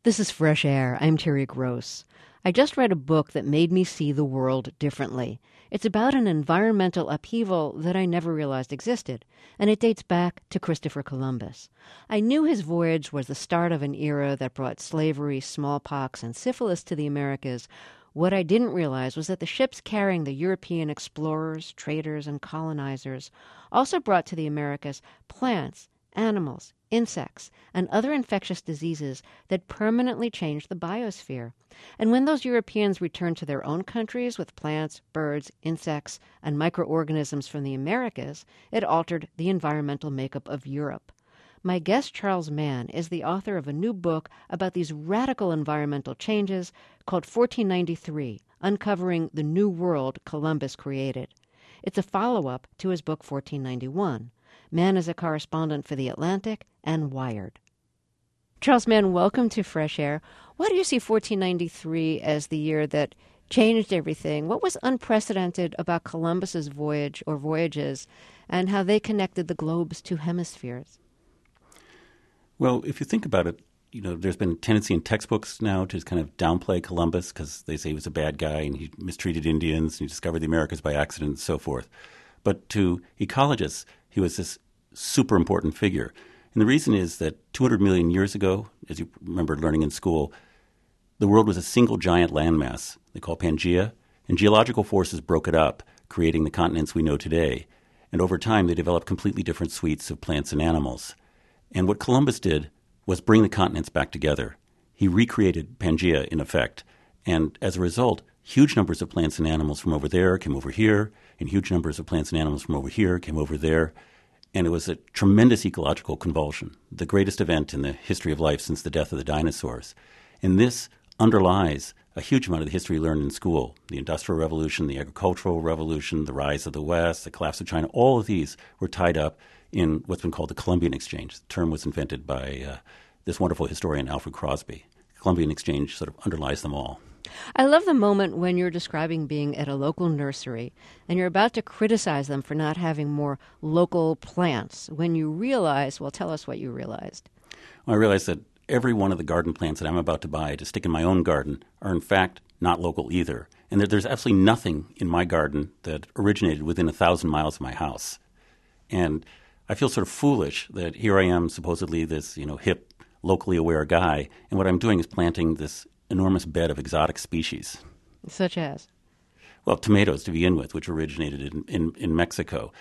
This is Fresh Air. I'm Terry Gross. I just read a book that made me see the world differently. It's about an environmental upheaval that I never realized existed, and it dates back to Christopher Columbus. I knew his voyage was the start of an era that brought slavery, smallpox, and syphilis to the Americas. What I didn't realize was that the ships carrying the European explorers, traders, and colonizers also brought to the Americas plants, animals, insects, and other infectious diseases that permanently changed the biosphere. And when those Europeans returned to their own countries with plants, birds, insects, and microorganisms from the Americas, it altered the environmental makeup of Europe. My guest, Charles Mann, is the author of a new book about these radical environmental changes called 1493, Uncovering the New World Columbus Created. It's a follow-up to his book 1491. Mann is a correspondent for The Atlantic and Wired. Charles Mann, welcome to Fresh Air. Why do you see 1493 as the year that changed everything? What was unprecedented about Columbus's voyage or voyages and how they connected the globe's two hemispheres? Well, if you think about it, there's been a tendency in textbooks now to kind of downplay Columbus because they say he was a bad guy and he mistreated Indians and he discovered the Americas by accident and so forth. But to ecologists, he was this super important figure. And the reason is that 200 million years ago, as you remember learning in school, the world was a single giant landmass they call Pangaea, and geological forces broke it up, creating the continents we know today. And over time, they developed completely different suites of plants and animals. And what Columbus did was bring the continents back together. He recreated Pangaea, in effect. And as a result, huge numbers of plants and animals from over there came over here, and huge numbers of plants and animals from over here came over there. And it was a tremendous ecological convulsion, the greatest event in the history of life since the death of the dinosaurs. And this underlies a huge amount of the history learned in school, the Industrial Revolution, the Agricultural Revolution, the rise of the West, the collapse of China. All of these were tied up in what's been called the Columbian Exchange. The term was invented by this wonderful historian, Alfred Crosby. The Columbian Exchange sort of underlies them all. I love the moment when you're describing being at a local nursery and you're about to criticize them for not having more local plants. When you realize, well, tell us what you realized. Well, I realized that every one of the garden plants that I'm about to buy to stick in my own garden are in fact not local either. And there's absolutely nothing in my garden that originated within 1,000 miles of my house. And I feel sort of foolish that here I am, supposedly this, hip, locally aware guy, and what I'm doing is planting this enormous bed of exotic species. Such as? Well, tomatoes to begin with, which originated in Mexico.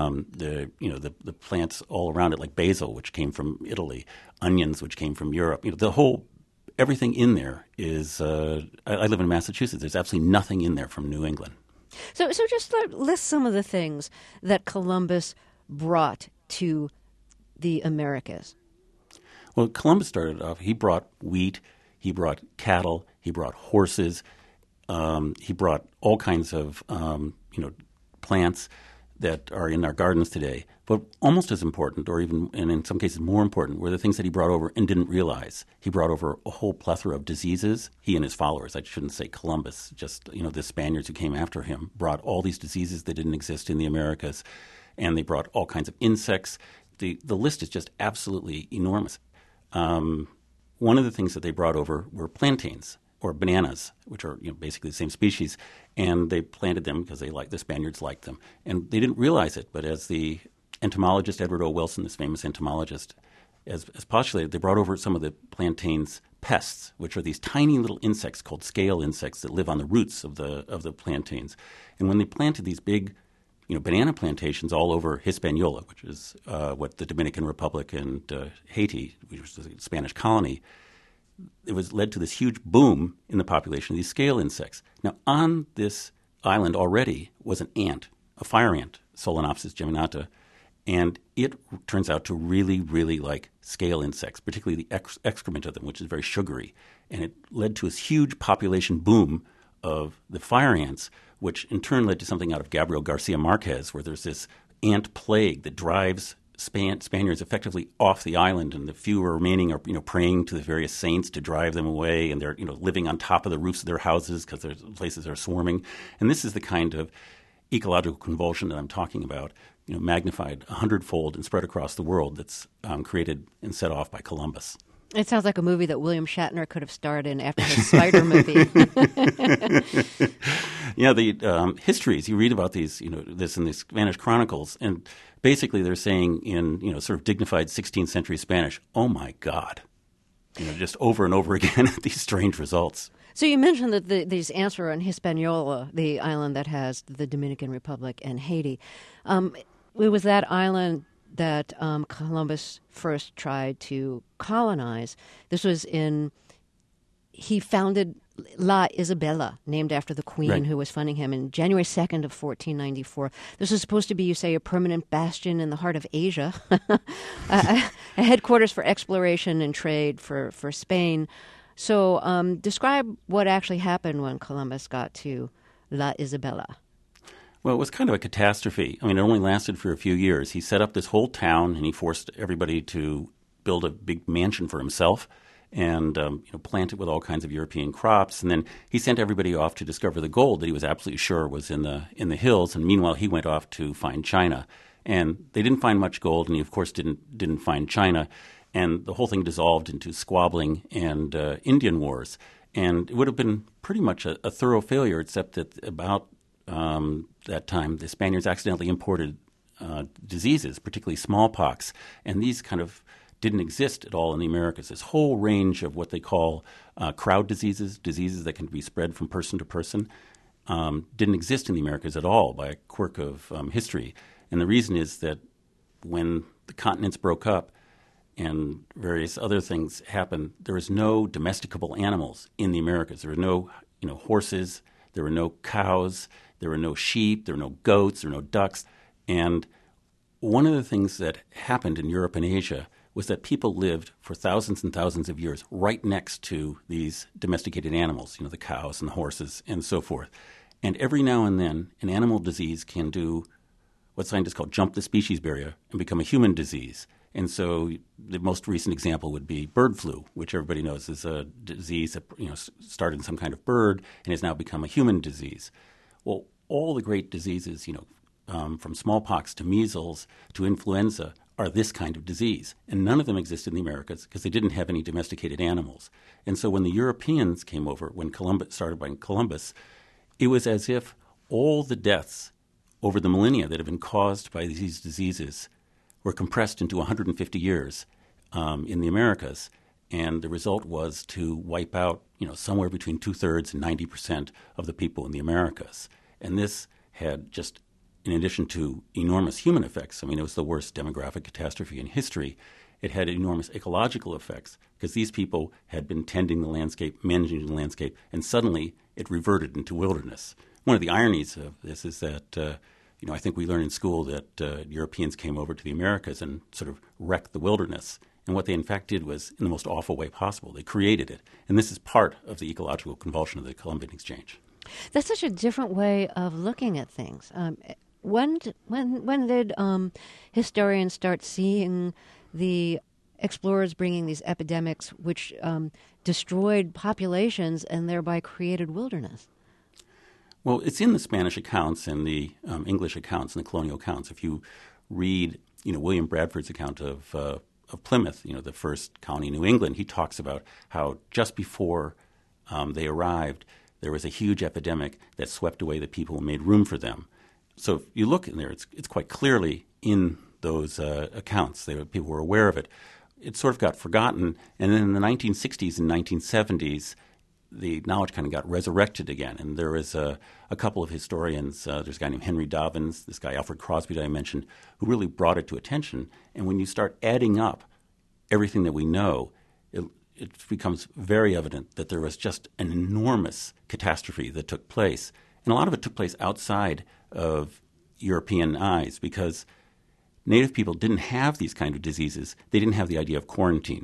The plants all around it, like basil, which came from Italy, onions, which came from Europe. Everything in there is. I live in Massachusetts. There's absolutely nothing in there from New England. So just list some of the things that Columbus brought to the Americas. Well, Columbus started off. He brought wheat. He brought cattle. He brought horses. He brought all kinds of plants that are in our gardens today. But almost as important, or even and in some cases more important, were the things that he brought over and didn't realize. He brought over a whole plethora of diseases. He and his followers, I shouldn't say Columbus, just the Spaniards who came after him, brought all these diseases that didn't exist in the Americas, and they brought all kinds of insects. The list is just absolutely enormous. One of the things that they brought over were plantains or bananas, which are basically the same species, and they planted them because the Spaniards liked them, and they didn't realize it. But as the entomologist Edward O. Wilson, this famous entomologist, as postulated, they brought over some of the plantains' pests, which are these tiny little insects called scale insects that live on the roots of the plantains. And when they planted these big banana plantations all over Hispaniola, which is what the Dominican Republic and Haiti, which was the Spanish colony, it was led to this huge boom in the population of these scale insects. Now, on this island already was an ant, a fire ant, Solenopsis geminata, and it turns out to really, really like scale insects, particularly the excrement of them, which is very sugary. And it led to this huge population boom of the fire ants, which in turn led to something out of Gabriel Garcia Marquez, where there's this ant plague that drives Spaniards effectively off the island, and the few remaining are praying to the various saints to drive them away, and they're living on top of the roofs of their houses because there's places are swarming. And this is the kind of ecological convulsion that I'm talking about, magnified 100-fold and spread across the world, that's created and set off by Columbus. It sounds like a movie that William Shatner could have starred in after his Spider movie. Yeah, the histories, you read about these, this in the Spanish chronicles, and basically they're saying in, sort of dignified 16th century Spanish, oh my God, just over and over again these strange results. So you mentioned that these ants were on Hispaniola, the island that has the Dominican Republic and Haiti. It was that island that Columbus first tried to colonize. This was he founded La Isabela, named after the queen Right. who was funding him, in January 2nd of 1494. This was supposed to be, you say, a permanent bastion in the heart of Asia, a headquarters for exploration and trade for Spain. So describe what actually happened when Columbus got to La Isabela. Well, it was kind of a catastrophe. I mean, it only lasted for a few years. He set up this whole town, and he forced everybody to build a big mansion for himself and plant it with all kinds of European crops. And then he sent everybody off to discover the gold that he was absolutely sure was in the hills. And meanwhile, he went off to find China. And they didn't find much gold, and he, of course, didn't find China. And the whole thing dissolved into squabbling and Indian wars. And it would have been pretty much a thorough failure, except that about that time, the Spaniards accidentally imported diseases, particularly smallpox, and these kind of didn't exist at all in the Americas. This whole range of what they call crowd diseases that can be spread from person to person, didn't exist in the Americas at all by a quirk of history. And the reason is that when the continents broke up and various other things happened, there was no domesticable animals in the Americas. There were no horses, there were no cows, there were no sheep, there were no goats, there were no ducks. And one of the things that happened in Europe and Asia was that people lived for thousands and thousands of years right next to these domesticated animals, the cows and the horses and so forth. And every now and then, an animal disease can do what scientists call jump the species barrier and become a human disease. And so the most recent example would be bird flu, which everybody knows is a disease that started in some kind of bird and has now become a human disease. Well, all the great diseases, from smallpox to measles to influenza, are this kind of disease. And none of them exist in the Americas because they didn't have any domesticated animals. And so when the Europeans came over, when Columbus started by Columbus, it was as if all the deaths over the millennia that have been caused by these diseases were compressed into 150 years in the Americas. And the result was to wipe out, somewhere between 2/3 and 90% of the people in the Americas. And this had just, in addition to enormous human effects, it was the worst demographic catastrophe in history. It had enormous ecological effects because these people had been tending the landscape, managing the landscape, and suddenly it reverted into wilderness. One of the ironies of this is that, I think we learn in school that Europeans came over to the Americas and sort of wrecked the wilderness. And what they in fact did was, in the most awful way possible, they created it. And this is part of the ecological convulsion of the Columbian Exchange. That's such a different way of looking at things. When did historians start seeing the explorers bringing these epidemics which destroyed populations and thereby created wilderness? Well, it's in the Spanish accounts and the English accounts and the colonial accounts. If you read, William Bradford's account of Plymouth, the first colony in New England, he talks about how just before they arrived, there was a huge epidemic that swept away the people and made room for them. So if you look in there, it's quite clearly in those accounts. People were aware of it. It sort of got forgotten, and then in the 1960s and 1970s, the knowledge kind of got resurrected again. And there is a couple of historians, there's a guy named Henry Dobbins, this guy Alfred Crosby that I mentioned, who really brought it to attention. And when you start adding up everything that we know, it becomes very evident that there was just an enormous catastrophe that took place. And a lot of it took place outside of European eyes because Native people didn't have these kind of diseases. They didn't have the idea of quarantine.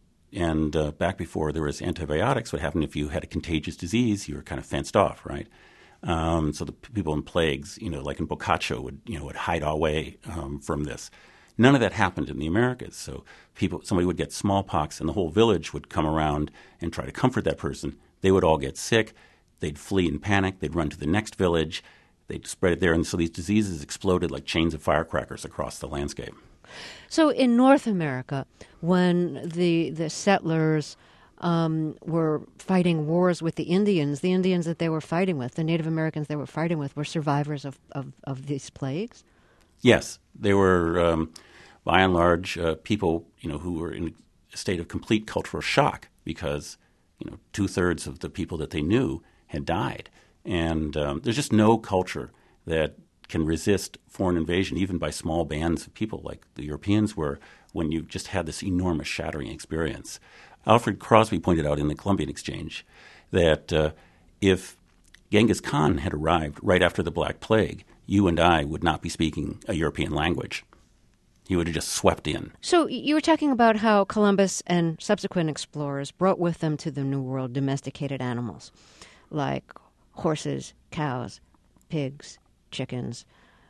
And back before there was antibiotics, what happened if you had a contagious disease, you were kind of fenced off, right? So the people in plagues, like in Boccaccio, would hide away from this. None of that happened in the Americas. So somebody would get smallpox, and the whole village would come around and try to comfort that person. They would all get sick. They'd flee in panic. They'd run to the next village. They'd spread it there. And so these diseases exploded like chains of firecrackers across the landscape. So in North America, when the settlers were fighting wars with the Indians that they were fighting with, the Native Americans they were fighting with, were survivors of these plagues? Yes, they were, by and large, people who were in a state of complete cultural shock because 2/3 of the people that they knew had died, and there's just no culture that can resist foreign invasion, even by small bands of people like the Europeans were, when you just had this enormous shattering experience. Alfred Crosby pointed out in the Columbian Exchange that if Genghis Khan had arrived right after the Black Plague, you and I would not be speaking a European language. He would have just swept in. So you were talking about how Columbus and subsequent explorers brought with them to the New World domesticated animals like horses, cows, pigs, chickens,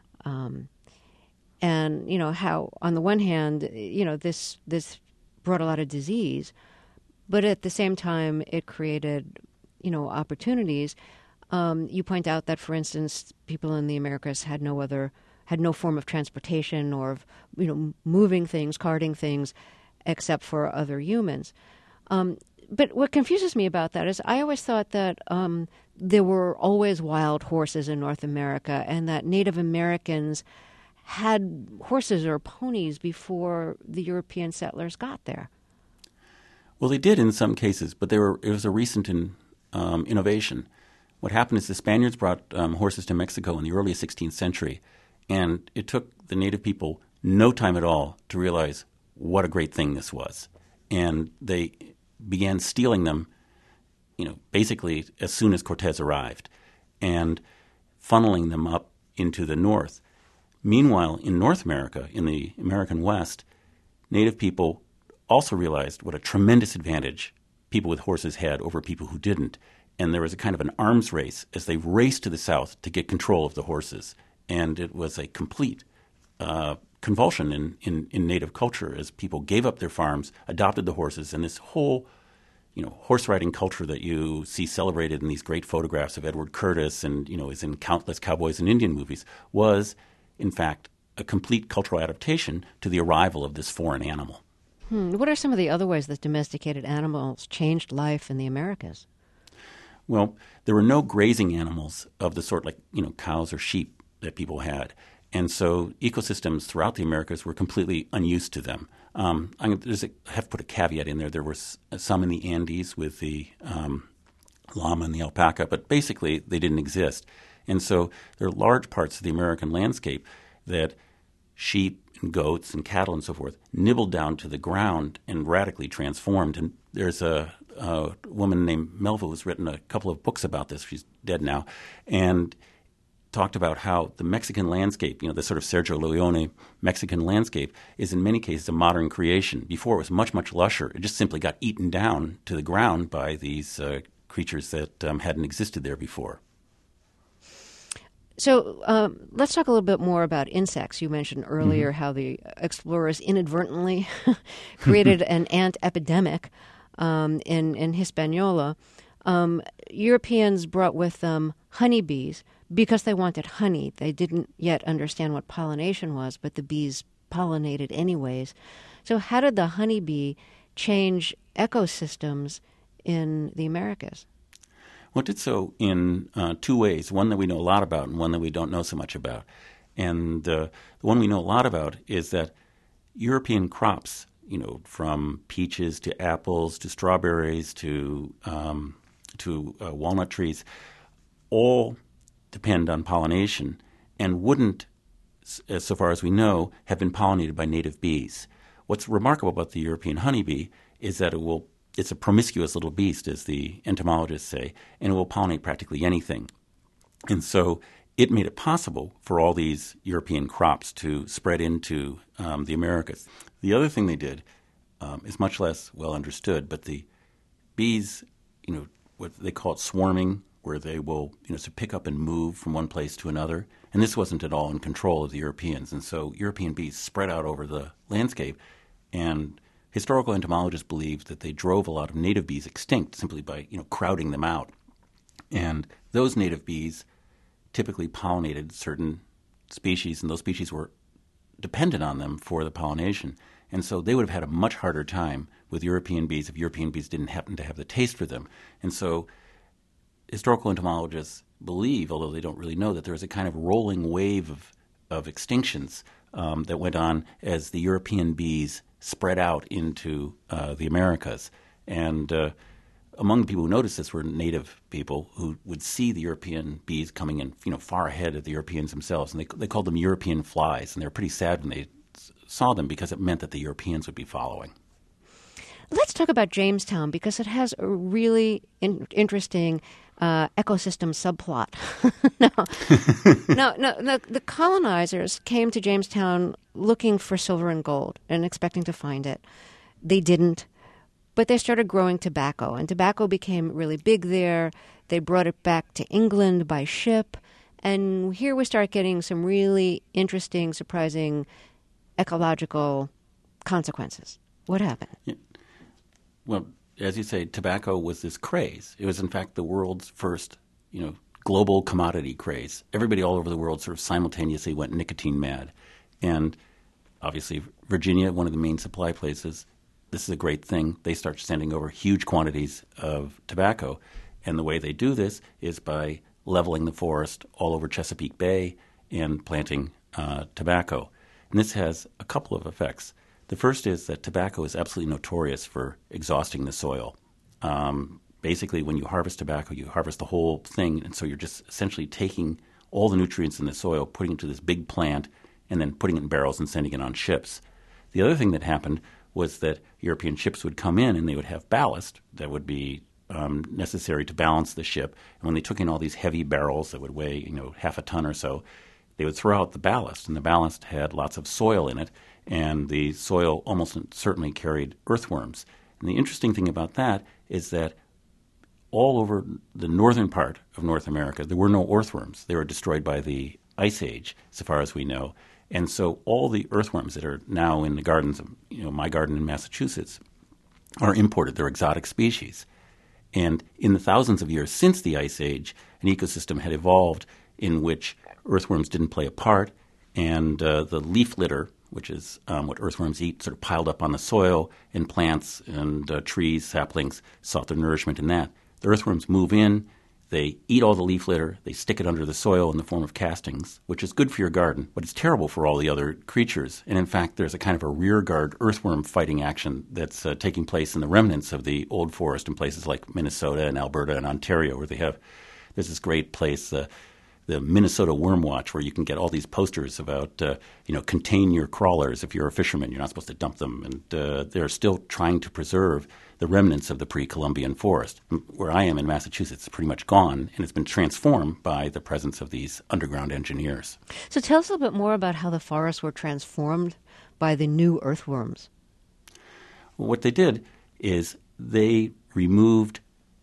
and how on the one hand, this brought a lot of disease, but at the same time it created opportunities. You point out that, for instance, people in the Americas had no form of transportation or of moving things, carting things, except for other humans. But what confuses me about that is I always thought that there were always wild horses in North America and that Native Americans had horses or ponies before the European settlers got there. Well, they did in some cases, but it was a recent innovation. What happened is the Spaniards brought horses to Mexico in the early 16th century, and it took the native people no time at all to realize what a great thing this was. And they began stealing them, basically as soon as Cortez arrived, and funneling them up into the north. Meanwhile, in North America, in the American West, native people also realized what a tremendous advantage people with horses had over people who didn't. And there was a kind of an arms race as they raced to the south to get control of the horses. And it was a complete convulsion in native culture as people gave up their farms, adopted the horses, and this whole horse riding culture that you see celebrated in these great photographs of Edward Curtis and is in countless cowboys and Indian movies was, in fact, a complete cultural adaptation to the arrival of this foreign animal. What are some of the other ways that domesticated animals changed life in the Americas? Well, there were no grazing animals of the sort like cows or sheep that people had. And so ecosystems throughout the Americas were completely unused to them. I have to put a caveat in there. There were some in the Andes with the llama and the alpaca, but basically they didn't exist. And so there are large parts of the American landscape that sheep and goats and cattle and so forth nibbled down to the ground and radically transformed. And there's a woman named Melville who's written a couple of books about this. She's dead now. And talked about how the Mexican landscape, the sort of Sergio Leone Mexican landscape, is in many cases a modern creation. Before it was much, much lusher. It just simply got eaten down to the ground by these creatures that hadn't existed there before. So let's talk a little bit more about insects. You mentioned earlier how the explorers inadvertently created an ant epidemic in Hispaniola. Europeans brought with them honeybees because they wanted honey. They didn't yet understand what pollination was, but the bees pollinated anyways. So how did the honeybee change ecosystems in the Americas? Well, it did so in two ways, one that we know a lot about and one that we don't know so much about. And the one we know a lot about is that European crops, from peaches to apples to strawberries to walnut trees, all depend on pollination and wouldn't, so far as we know, have been pollinated by native bees. What's remarkable about the European honeybee is that it's a promiscuous little beast, as the entomologists say, and it will pollinate practically anything. And so it made it possible for all these European crops to spread into the Americas. The other thing they did is much less well understood, but the bees, what they call it swarming, where they will to pick up and move from one place to another. And this wasn't at all in control of the Europeans. And so European bees spread out over the landscape, and historical entomologists believe that they drove a lot of native bees extinct simply by crowding them out. And those native bees typically pollinated certain species, and those species were dependent on them for the pollination. And so they would have had a much harder time with European bees if European bees didn't happen to have the taste for them. And so historical entomologists believe, although they don't really know, that there is a kind of rolling wave of extinctions that went on as the European bees spread out into the Americas. And among the people who noticed this were native people who would see the European bees coming in, far ahead of the Europeans themselves, and they called them European flies, and they were pretty sad when they saw them because it meant that the Europeans would be following. Let's talk about Jamestown because it has a really interesting ecosystem subplot. The colonizers came to Jamestown looking for silver and gold and expecting to find it. They didn't. But they started growing tobacco, and tobacco became really big there. They brought it back to England by ship, and here we start getting some really interesting, surprising ecological consequences. What happened? Yeah. Well, as you say, tobacco was this craze. It was, in fact, the world's first, global commodity craze. Everybody all over the world sort of simultaneously went nicotine mad. And obviously, Virginia, one of the main supply places, this is a great thing. They start sending over huge quantities of tobacco. And the way they do this is by leveling the forest all over Chesapeake Bay and planting tobacco. And this has a couple of effects. The first is that tobacco is absolutely notorious for exhausting the soil. Basically, when you harvest tobacco, you harvest the whole thing, and so you're just essentially taking all the nutrients in the soil, putting it into this big plant, and then putting it in barrels and sending it on ships. The other thing that happened was that European ships would come in and they would have ballast that would be necessary to balance the ship. And when they took in all these heavy barrels that would weigh, half a ton or so, they would throw out the ballast. And the ballast had lots of soil in it, and the soil almost certainly carried earthworms. And the interesting thing about that is that all over the northern part of North America, there were no earthworms. They were destroyed by the Ice Age, so far as we know. And so all the earthworms that are now in the gardens of, my garden in Massachusetts are imported. They're exotic species. And in the thousands of years since the Ice Age, an ecosystem had evolved in which earthworms didn't play a part, and the leaf litter, which is what earthworms eat, sort of piled up on the soil, and plants and trees, saplings, sought their nourishment in that. The earthworms move in. They eat all the leaf litter. They stick it under the soil in the form of castings, which is good for your garden, but it's terrible for all the other creatures. And in fact, there's a kind of a rearguard earthworm fighting action that's taking place in the remnants of the old forest in places like Minnesota and Alberta and Ontario, where there's this great place, the Minnesota Worm Watch, where you can get all these posters about, contain your crawlers. If you're a fisherman, you're not supposed to dump them. And they're still trying to preserve the remnants of the pre-Columbian forest. Where I am in Massachusetts, it's pretty much gone, and it's been transformed by the presence of these underground engineers. So tell us a little bit more about how the forests were transformed by the new earthworms. Well, what they did is they removed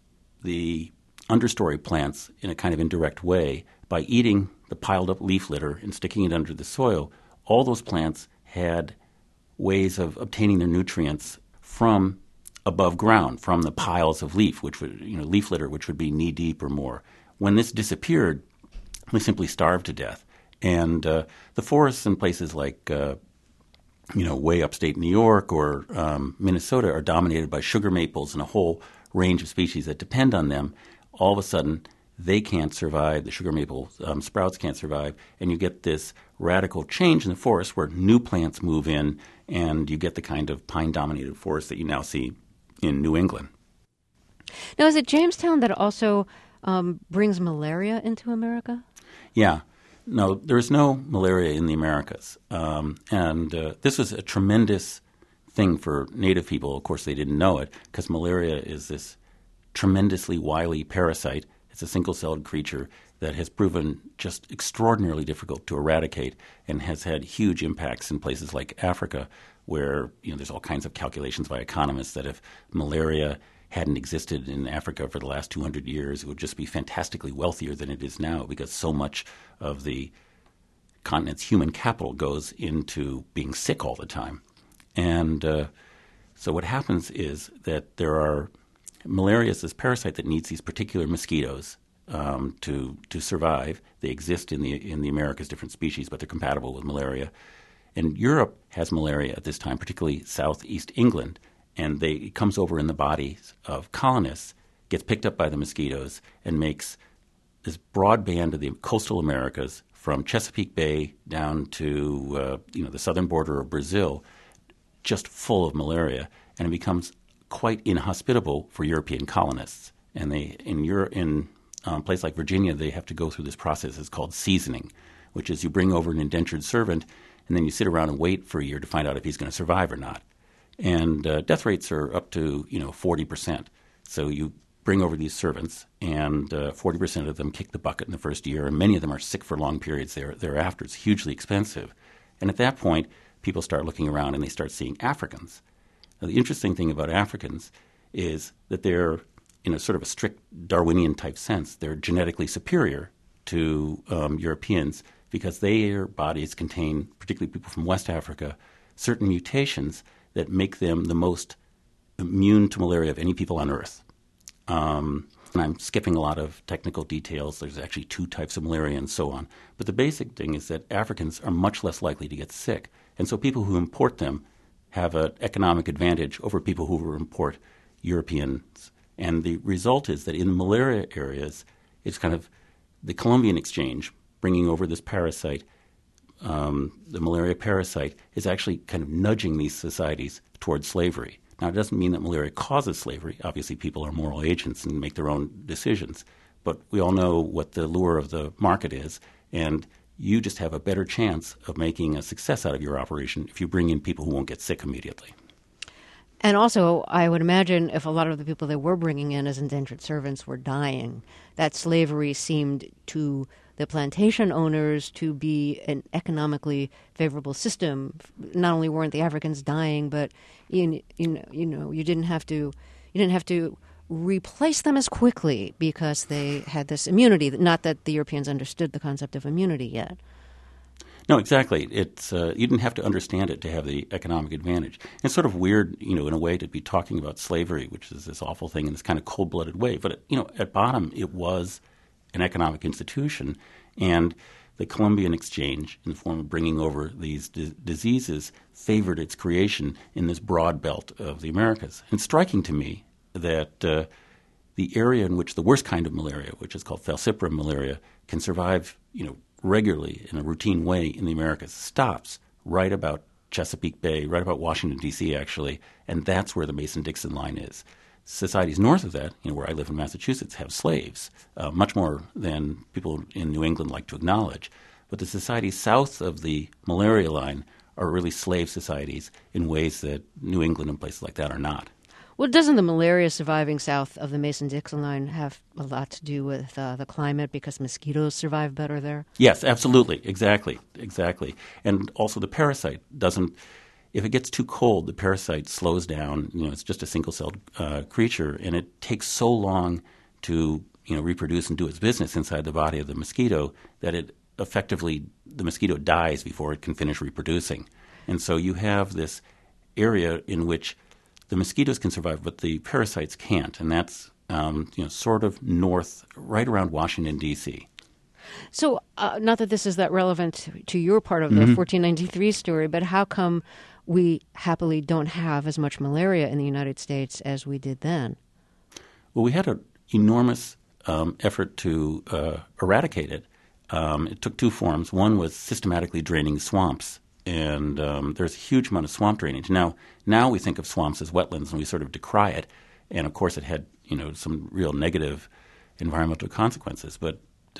the understory plants in a kind of indirect way by eating the piled up leaf litter and sticking it under the soil. All those plants had ways of obtaining their nutrients from above ground, from the piles of leaf, which would, leaf litter, which would be knee deep or more. When this disappeared, they simply starved to death. And the forests in places like, way upstate New York or Minnesota are dominated by sugar maples and a whole range of species that depend on them. All of a sudden, they can't survive, the sugar maple sprouts can't survive, and you get this radical change in the forest where new plants move in, and you get the kind of pine-dominated forest that you now see in New England. Now, is it Jamestown that also brings malaria into America? Yeah. No, there is no malaria in the Americas. And this was a tremendous thing for native people. Of course, they didn't know it because malaria is this tremendously wily parasite. It's a single-celled creature that has proven just extraordinarily difficult to eradicate and has had huge impacts in places like Africa where there's all kinds of calculations by economists that if malaria hadn't existed in Africa for the last 200 years, it would just be fantastically wealthier than it is now because so much of the continent's human capital goes into being sick all the time. And so what happens is that malaria is this parasite that needs these particular mosquitoes to survive. They exist in the Americas, different species, but they're compatible with malaria. And Europe has malaria at this time, particularly southeast England, and it comes over in the bodies of colonists, gets picked up by the mosquitoes, and makes this broad band of the coastal Americas from Chesapeake Bay down to the southern border of Brazil, just full of malaria, and it becomes quite inhospitable for European colonists. And in a place like Virginia, they have to go through this process. It's called seasoning, which is you bring over an indentured servant, and then you sit around and wait for a year to find out if he's going to survive or not. And death rates are up to 40%. So you bring over these servants, and 40% of them kick the bucket in the first year, and many of them are sick for long periods thereafter. It's hugely expensive. And at that point, people start looking around and they start seeing Africans. Now, the interesting thing about Africans is that they're, in a sort of a strict Darwinian type sense, they're genetically superior to Europeans because their bodies contain, particularly people from West Africa, certain mutations that make them the most immune to malaria of any people on Earth. And I'm skipping a lot of technical details. There's actually 2 types of malaria and so on. But the basic thing is that Africans are much less likely to get sick. And so people who import them have an economic advantage over people who import Europeans. And the result is that in the malaria areas, it's kind of the Columbian exchange bringing over this parasite. The malaria parasite is actually kind of nudging these societies towards slavery. Now, it doesn't mean that malaria causes slavery. Obviously, people are moral agents and make their own decisions. But we all know what the lure of the market is, and you just have a better chance of making a success out of your operation if you bring in people who won't get sick immediately. And also, I would imagine if a lot of the people they were bringing in as indentured servants were dying, that slavery seemed to the plantation owners to be an economically favorable system. Not only weren't the Africans dying, but you didn't have to replace them as quickly because they had this immunity. Not that the Europeans understood the concept of immunity yet. No, exactly. It's you didn't have to understand it to have the economic advantage. It's sort of weird, in a way, to be talking about slavery, which is this awful thing in this kind of cold-blooded way. But at bottom, it was an economic institution, and the Columbian exchange, in the form of bringing over these diseases, favored its creation in this broad belt of the Americas. And striking to me that the area in which the worst kind of malaria, which is called falciparum malaria, can survive, regularly in a routine way in the Americas, stops right about Chesapeake Bay, right about Washington, D.C., actually, and that's where the Mason-Dixon line is. Societies north of that, where I live in Massachusetts, have slaves, much more than people in New England like to acknowledge. But the societies south of the malaria line are really slave societies in ways that New England and places like that are not. Well, doesn't the malaria surviving south of the Mason-Dixon line have a lot to do with the climate because mosquitoes survive better there? Yes, absolutely. Exactly. And also the parasite doesn't – if it gets too cold, the parasite slows down. It's just a single-celled creature, and it takes so long to reproduce and do its business inside the body of the mosquito that it effectively – the mosquito dies before it can finish reproducing. And so you have this area in which – the mosquitoes can survive, but the parasites can't, and that's sort of north, right around Washington, D.C. So, not that this is that relevant to your part of the 1493 story, but how come we happily don't have as much malaria in the United States as we did then? Well, we had an enormous effort to eradicate it. It took 2 forms. One was systematically draining swamps. And there's a huge amount of swamp drainage. Now we think of swamps as wetlands, and we sort of decry it. And of course, it had some real negative environmental consequences. But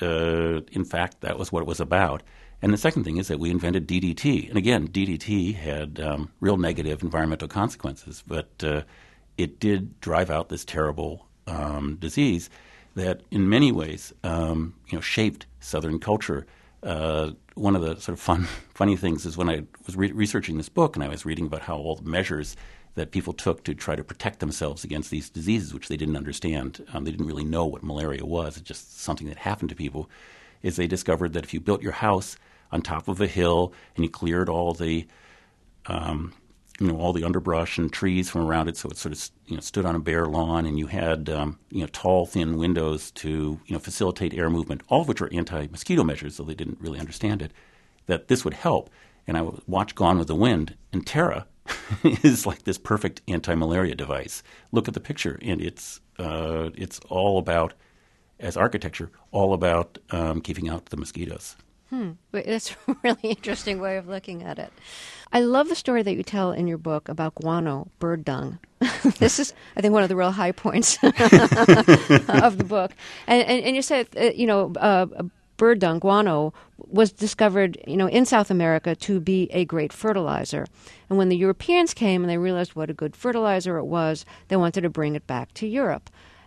in fact, that was what it was about. And the second thing is that we invented DDT. And again, DDT had real negative environmental consequences, but it did drive out this terrible disease that, in many ways, shaped Southern culture. One of the sort of funny things is when I was researching this book and I was reading about how all the measures that people took to try to protect themselves against these diseases, which they didn't understand, they didn't really know what malaria was, it's just something that happened to people, is they discovered that if you built your house on top of a hill and you cleared all the all the underbrush and trees from around it, so it sort of stood on a bare lawn, and you had tall, thin windows to facilitate air movement, all of which are anti-mosquito measures, though they didn't really understand it, that this would help. and I would watch Gone with the Wind, and Terra is like this perfect anti-malaria device. Look at the picture, and it's all about, as architecture, all about keeping out the mosquitoes. That's a really interesting way of looking at it. I love the story that you tell in your book about guano, bird dung. This is, I think, one of the real high points of the book. And you said, bird dung, guano, was discovered, in South America to be a great fertilizer. And when the Europeans came and they realized what a good fertilizer it was, they wanted to bring it back to Europe.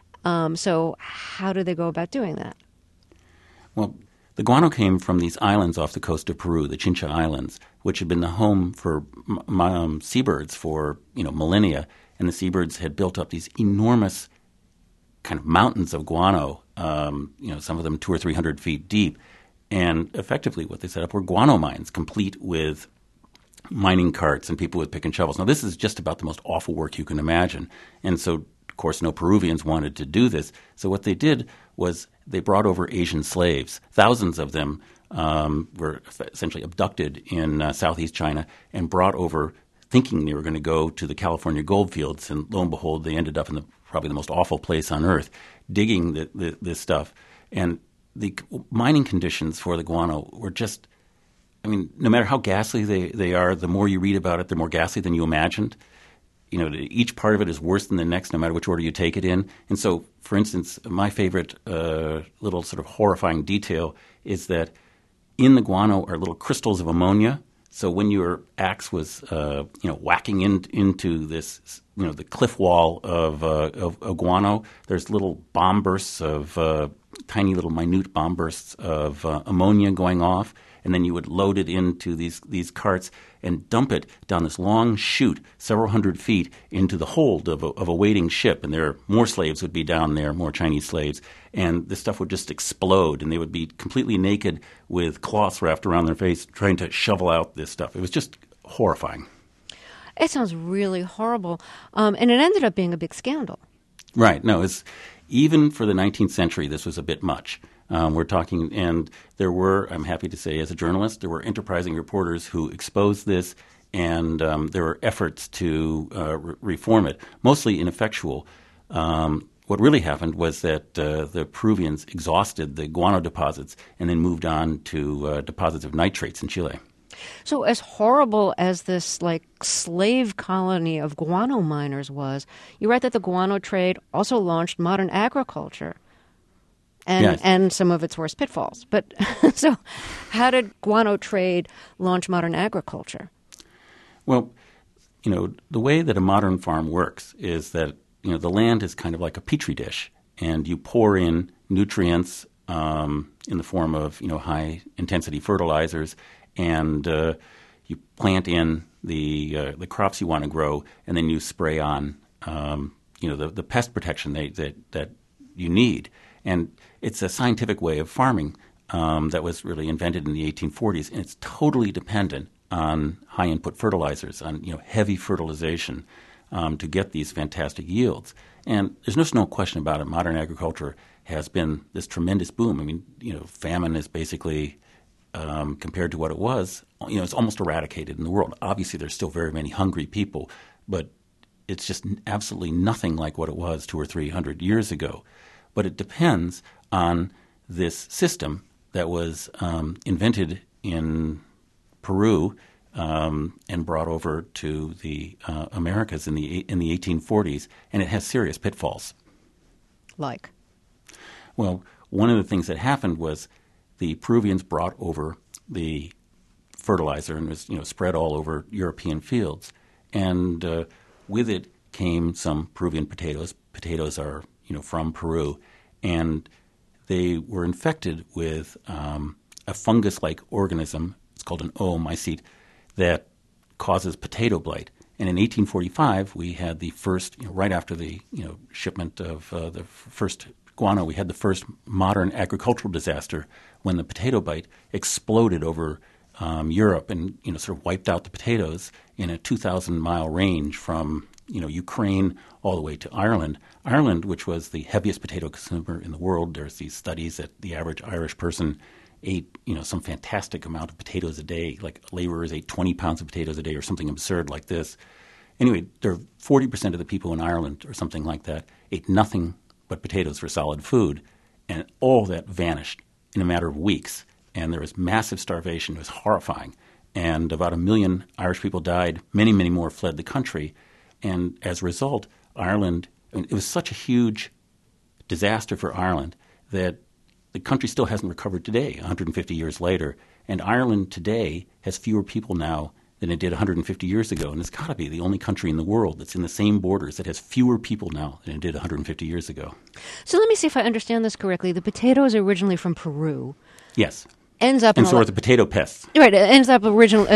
So how did they go about doing that? Well, the guano came from these islands off the coast of Peru, the Chincha Islands, which had been the home for seabirds for millennia. And the seabirds had built up these enormous kind of mountains of guano, some of them 200 or 300 feet deep. And effectively what they set up were guano mines, complete with mining carts and people with pick and shovels. Now, this is just about the most awful work you can imagine. And so, of course, no Peruvians wanted to do this. So what they did was they brought over Asian slaves. Thousands of them were essentially abducted in southeast China and brought over thinking they were going to go to the California gold fields. And lo and behold, they ended up in probably the most awful place on earth, digging this stuff. And the mining conditions for the guano were just, no matter how ghastly they are, the more you read about it, the more ghastly than you imagined. Each part of it is worse than the next, no matter which order you take it in. And so, for instance, my favorite little sort of horrifying detail is that in the guano are little crystals of ammonia. So when your axe was, whacking into this, the cliff wall of guano, there's little bomb bursts of tiny little minute bomb bursts of ammonia going off. And then you would load it into these carts and dump it down this long chute, several hundred feet, into the hold of a waiting ship. And there more slaves would be down there, more Chinese slaves. And the stuff would just explode, and they would be completely naked with cloths wrapped around their face trying to shovel out this stuff. It was just horrifying. It sounds really horrible. And it ended up being a big scandal. Right. No, even for the 19th century, this was a bit much. We're talking, and there were, I'm happy to say as a journalist, there were enterprising reporters who exposed this, and there were efforts to reform it, mostly ineffectual. What really happened was that the Peruvians exhausted the guano deposits and then moved on to deposits of nitrates in Chile. So as horrible as this slave colony of guano miners was, you write that the guano trade also launched modern agriculture. And some of its worst pitfalls. But so how did guano trade launch modern agriculture? Well, the way that a modern farm works is that, the land is kind of like a petri dish, and you pour in nutrients in the form of, high-intensity fertilizers, and you plant in the crops you want to grow, and then you spray on, the pest protection that you need. And it's a scientific way of farming that was really invented in the 1840s, and it's totally dependent on high-input fertilizers, on heavy fertilization to get these fantastic yields. And there's no question about it. Modern agriculture has been this tremendous boom. Famine is basically, compared to what it was, it's almost eradicated in the world. Obviously, there's still very many hungry people, but it's just absolutely nothing like what it was 200 or 300 years ago. But it depends on this system that was invented in Peru and brought over to the Americas in the 1840s, and it has serious pitfalls. Like? Well, one of the things that happened was the Peruvians brought over the fertilizer and was spread all over European fields, and with it came some Peruvian potatoes. Potatoes are from Peru, and they were infected with a fungus-like organism. It's called an oomycete that causes potato blight. And in 1845, we had the first, right after the shipment of the first guano, we had the first modern agricultural disaster when the potato blight exploded over Europe and sort of wiped out the potatoes in a 2,000-mile range from Ukraine all the way to Ireland. Ireland, which was the heaviest potato consumer in the world, there's these studies that the average Irish person ate, some fantastic amount of potatoes a day, like laborers ate 20 pounds of potatoes a day or something absurd like this. Anyway, 40% of the people in Ireland or something like that ate nothing but potatoes for solid food, and all that vanished in a matter of weeks. And there was massive starvation. It was horrifying. And about 1 million Irish people died. Many, many more fled the country. And as a result, Ireland, it was such a huge disaster for Ireland that the country still hasn't recovered today, 150 years later. And Ireland today has fewer people now than it did 150 years ago. And it's got to be the only country in the world that's in the same borders that has fewer people now than it did 150 years ago. So let me see if I understand this correctly. The potato is originally from Peru. Yes. Ends up and so are the potato pests. Right. It ends up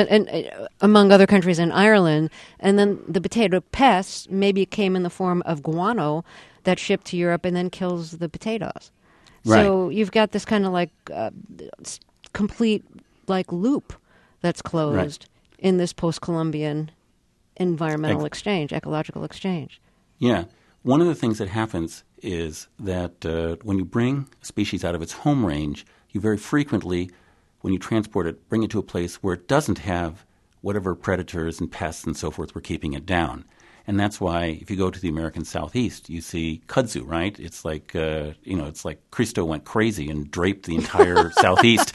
among other countries in Ireland. And then the potato pests maybe came in the form of guano that's shipped to Europe and then kills the potatoes. Right. So you've got this kind of complete loop that's closed in this post-Columbian environmental exchange, ecological exchange. Yeah. One of the things that happens is that when you bring a species out of its home range, you very frequently, when you transport it, bring it to a place where it doesn't have whatever predators and pests and so forth were keeping it down. And that's why if you go to the American Southeast, you see kudzu, right? It's like, it's like Cristo went crazy and draped the entire Southeast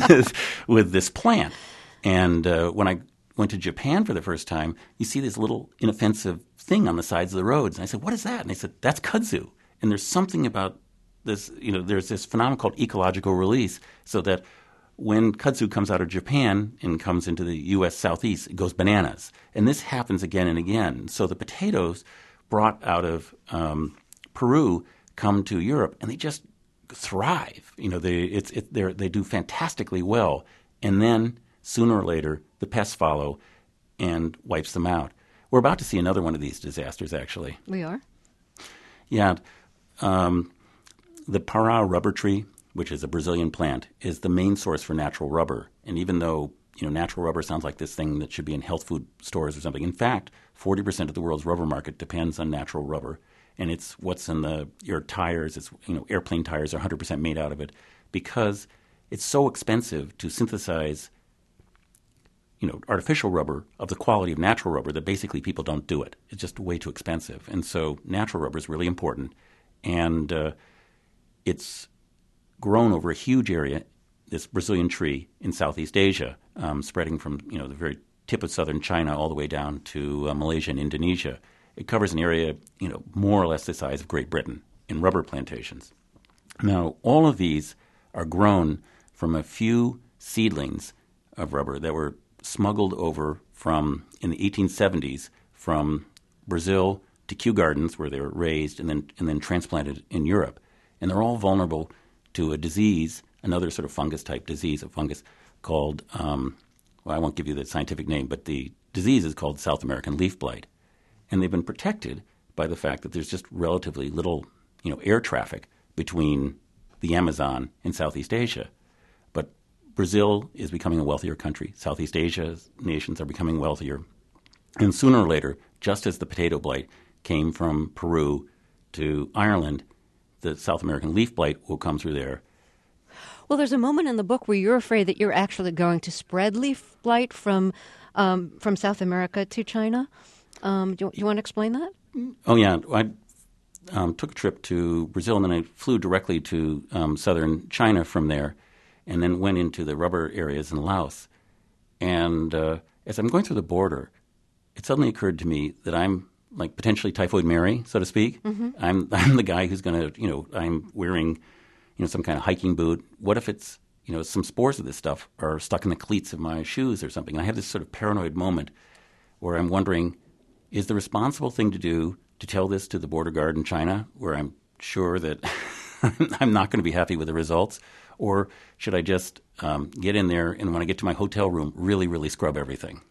with this plant. And when I went to Japan for the first time, you see this little inoffensive thing on the sides of the roads. And I said, what is that? And they said, that's kudzu. And there's something about this, there's this phenomenon called ecological release, so that when kudzu comes out of Japan and comes into the U.S. Southeast, it goes bananas. And this happens again and again. So the potatoes brought out of Peru come to Europe, and they just thrive. They do fantastically well. And then sooner or later, the pests follow and wipes them out. We're about to see another one of these disasters, actually. We are? Yeah. The Pará rubber tree, which is a Brazilian plant, is the main source for natural rubber. And even though natural rubber sounds like this thing that should be in health food stores or something, in fact, 40% of the world's rubber market depends on natural rubber. And it's what's in your tires. It's airplane tires are 100% made out of it because it's so expensive to synthesize artificial rubber of the quality of natural rubber that basically people don't do it. It's just way too expensive. And so natural rubber is really important. And it's grown over a huge area, this Brazilian tree in Southeast Asia, spreading from the very tip of southern China all the way down to Malaysia and Indonesia. It covers an area more or less the size of Great Britain in rubber plantations. Now, all of these are grown from a few seedlings of rubber that were smuggled over in the 1870s from Brazil to Kew Gardens, where they were raised and then transplanted in Europe. And they're all vulnerable to a disease, another sort of fungus-type disease, a fungus called, I won't give you the scientific name, but the disease is called South American leaf blight. And they've been protected by the fact that there's just relatively little, air traffic between the Amazon and Southeast Asia. But Brazil is becoming a wealthier country. Southeast Asia's nations are becoming wealthier. And sooner or later, just as the potato blight came from Peru to Ireland, the South American leaf blight will come through there. Well, there's a moment in the book where you're afraid that you're actually going to spread leaf blight from South America to China. Do you want to explain that? Oh, yeah. I took a trip to Brazil, and then I flew directly to southern China from there, and then went into the rubber areas in Laos. And as I'm going through the border, it suddenly occurred to me that I'm like potentially Typhoid Mary, so to speak. Mm-hmm. I'm the guy who's going to, I'm wearing, some kind of hiking boot. What if it's, some spores of this stuff are stuck in the cleats of my shoes or something? And I have this sort of paranoid moment where I'm wondering, is the responsible thing to do to tell this to the border guard in China, where I'm sure that I'm not going to be happy with the results? Or should I just get in there and when I get to my hotel room, really, really scrub everything?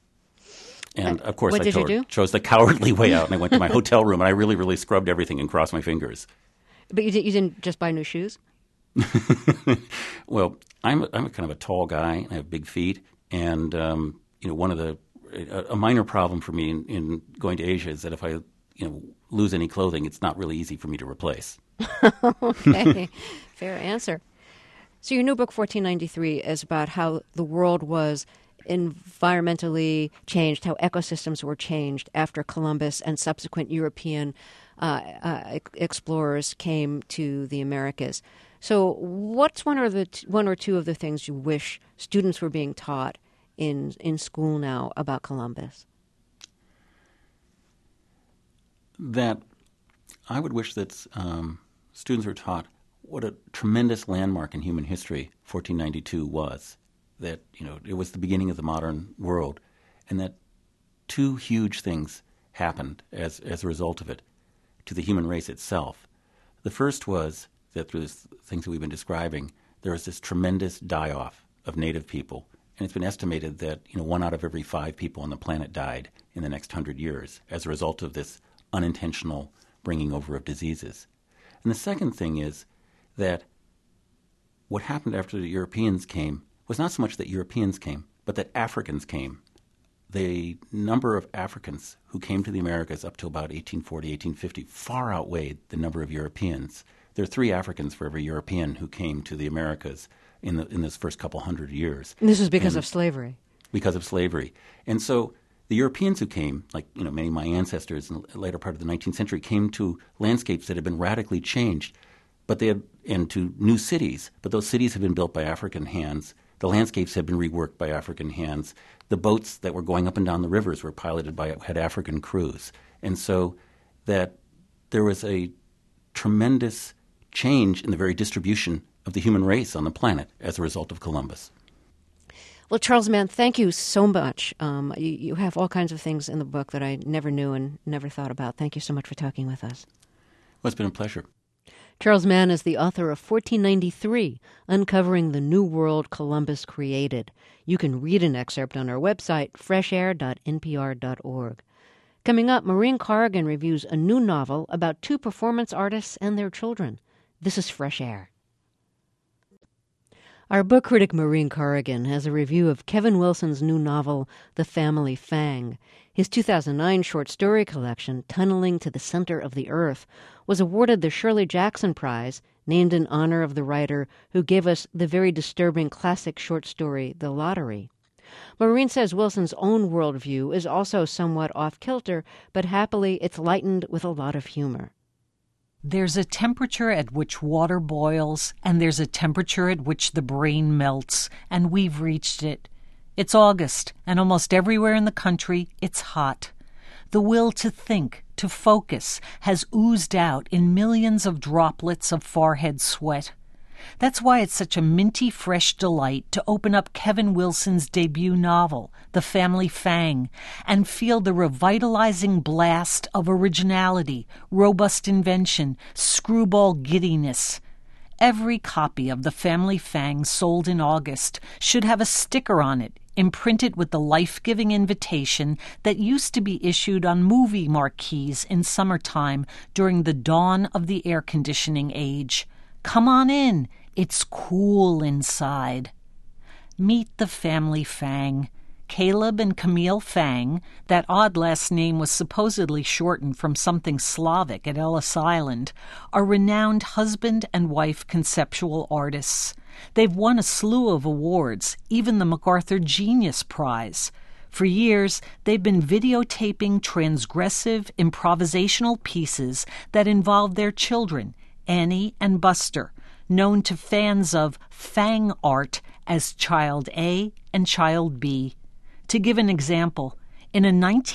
And, of course, I chose the cowardly way out, and I went to my hotel room, and I really, really scrubbed everything and crossed my fingers. But you didn't just buy new shoes? Well, I'm a kind of a tall guy, and I have big feet, and, one of a minor problem for me in going to Asia is that if I, lose any clothing, it's not really easy for me to replace. Okay, fair answer. So your new book, 1493, is about how the world was environmentally changed, how ecosystems were changed after Columbus and subsequent European explorers came to the Americas. So what's one or two of the things you wish students were being taught in school now about Columbus? That I would wish that students were taught what a tremendous landmark in human history 1492 was. That, it was the beginning of the modern world, and that two huge things happened as a result of it to the human race itself. The first was that through the things that we've been describing, there was this tremendous die-off of native people, and it's been estimated that 1 out of every 5 people on the planet died in the next 100 years as a result of this unintentional bringing over of diseases. And the second thing is that what happened after the Europeans came was not so much that Europeans came, but that Africans came. The number of Africans who came to the Americas up to about 1840, 1850 far outweighed the number of Europeans. There are 3 Africans for every European who came to the Americas in this first couple hundred years. And this was because of slavery. Because of slavery. And so the Europeans who came, like many of my ancestors in the later part of the 19th century, came to landscapes that had been radically changed, and to new cities. But those cities had been built by African hands. The landscapes had been reworked by African hands. The boats that were going up and down the rivers were piloted had African crews. And so that there was a tremendous change in the very distribution of the human race on the planet as a result of Columbus. Well, Charles Mann, thank you so much. You have all kinds of things in the book that I never knew and never thought about. Thank you so much for talking with us. Well, it's been a pleasure. Charles Mann is the author of 1493, Uncovering the New World Columbus Created. You can read an excerpt on our website, freshair.npr.org. Coming up, Maureen Corrigan reviews a new novel about 2 performance artists and their children. This is Fresh Air. Our book critic Maureen Corrigan has a review of Kevin Wilson's new novel, The Family Fang. His 2009 short story collection, Tunneling to the Center of the Earth, was awarded the Shirley Jackson Prize, named in honor of the writer who gave us the very disturbing classic short story, The Lottery. Maureen says Wilson's own worldview is also somewhat off-kilter, but happily it's lightened with a lot of humor. There's a temperature at which water boils, and there's a temperature at which the brain melts, and we've reached it. It's August, and almost everywhere in the country, it's hot. The will to think, to focus, has oozed out in millions of droplets of forehead sweat. That's why it's such a minty, fresh delight to open up Kevin Wilson's debut novel, The Family Fang, and feel the revitalizing blast of originality, robust invention, screwball giddiness. Every copy of The Family Fang sold in August should have a sticker on it, imprinted with the life-giving invitation that used to be issued on movie marquees in summertime during the dawn of the air-conditioning age. Come on in. It's cool inside. Meet the Family Fang. Caleb and Camille Fang, that odd last name was supposedly shortened from something Slavic at Ellis Island, are renowned husband and wife conceptual artists. They've won a slew of awards, even the MacArthur Genius Prize. For years, they've been videotaping transgressive, improvisational pieces that involve their children, Annie and Buster, known to fans of Fang art as Child A and Child B. To give an example, in a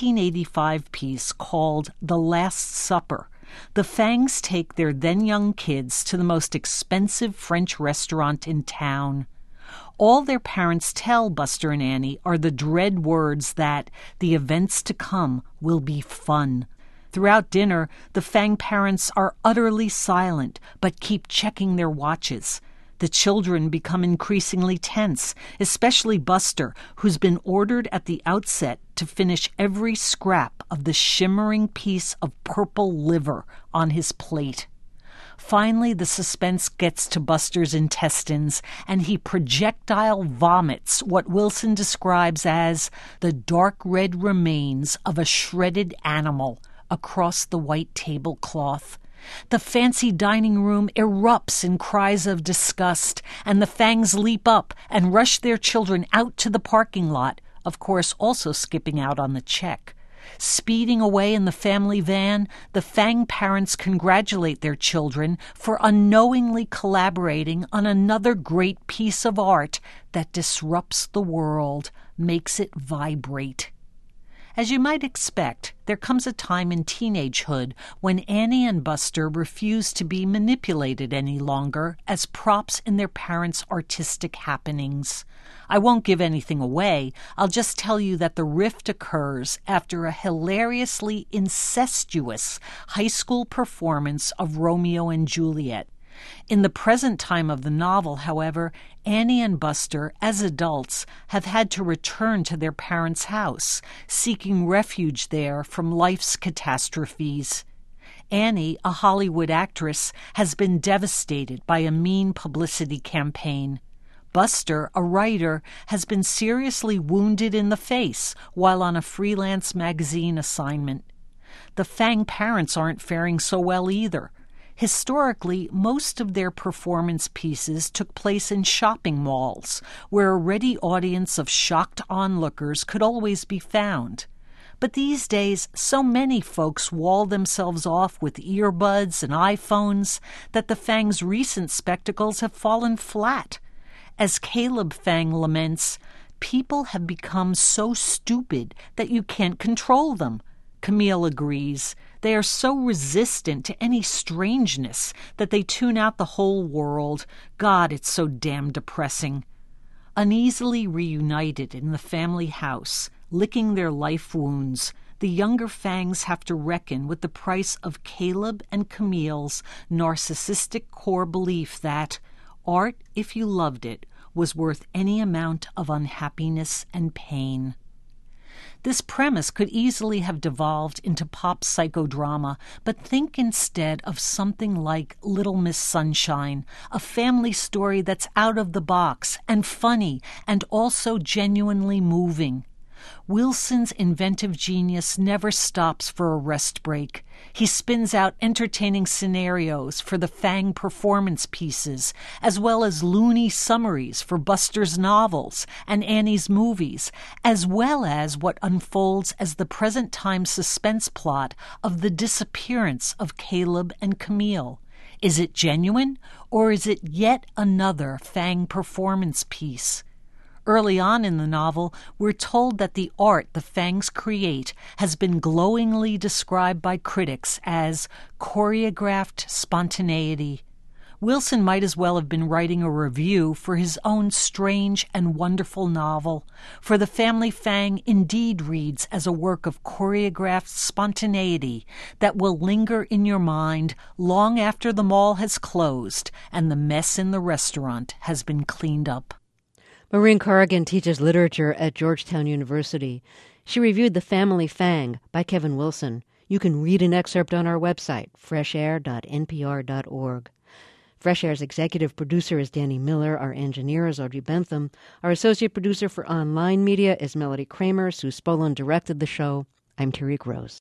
1985 piece called The Last Supper, the Fangs take their then-young kids to the most expensive French restaurant in town. All their parents tell Buster and Annie are the dread words that the events to come will be fun. Throughout dinner, the Fang parents are utterly silent, but keep checking their watches. The children become increasingly tense, especially Buster, who's been ordered at the outset to finish every scrap of the shimmering piece of purple liver on his plate. Finally, the suspense gets to Buster's intestines, and he projectile vomits what Wilson describes as the dark red remains of a shredded animal across the white tablecloth. The fancy dining room erupts in cries of disgust, and the Fangs leap up and rush their children out to the parking lot, of course also skipping out on the check. Speeding away in the family van, the Fang parents congratulate their children for unknowingly collaborating on another great piece of art that disrupts the world, makes it vibrate. As you might expect, there comes a time in teenagehood when Annie and Buster refuse to be manipulated any longer as props in their parents' artistic happenings. I won't give anything away. I'll just tell you that the rift occurs after a hilariously incestuous high school performance of Romeo and Juliet. In the present time of the novel, however, Annie and Buster, as adults, have had to return to their parents' house, seeking refuge there from life's catastrophes. Annie, a Hollywood actress, has been devastated by a mean publicity campaign. Buster, a writer, has been seriously wounded in the face while on a freelance magazine assignment. The Fang parents aren't faring so well either. Historically, most of their performance pieces took place in shopping malls, where a ready audience of shocked onlookers could always be found. But these days, so many folks wall themselves off with earbuds and iPhones that the Fang's recent spectacles have fallen flat. As Caleb Fang laments, people have become so stupid that you can't control them. Camille agrees. They are so resistant to any strangeness that they tune out the whole world. God, it's so damn depressing. Uneasily reunited in the family house, licking their life wounds, the younger Fangs have to reckon with the price of Caleb and Camille's narcissistic core belief that art, if you loved it, was worth any amount of unhappiness and pain. This premise could easily have devolved into pop psychodrama, but think instead of something like Little Miss Sunshine, a family story that's out of the box and funny and also genuinely moving. Wilson's inventive genius never stops for a rest break. He spins out entertaining scenarios for the Fang performance pieces, as well as loony summaries for Buster's novels and Annie's movies, as well as what unfolds as the present-time suspense plot of the disappearance of Caleb and Camille. Is it genuine, or is it yet another Fang performance piece? Early on in the novel, we're told that the art the Fangs create has been glowingly described by critics as choreographed spontaneity. Wilson might as well have been writing a review for his own strange and wonderful novel, for The Family Fang indeed reads as a work of choreographed spontaneity that will linger in your mind long after the mall has closed and the mess in the restaurant has been cleaned up. Maureen Corrigan teaches literature at Georgetown University. She reviewed The Family Fang by Kevin Wilson. You can read an excerpt on our website, freshair.npr.org. Fresh Air's executive producer is Danny Miller. Our engineer is Audrey Bentham. Our associate producer for online media is Melody Kramer. Sue Spolin directed the show. I'm Terry Gross.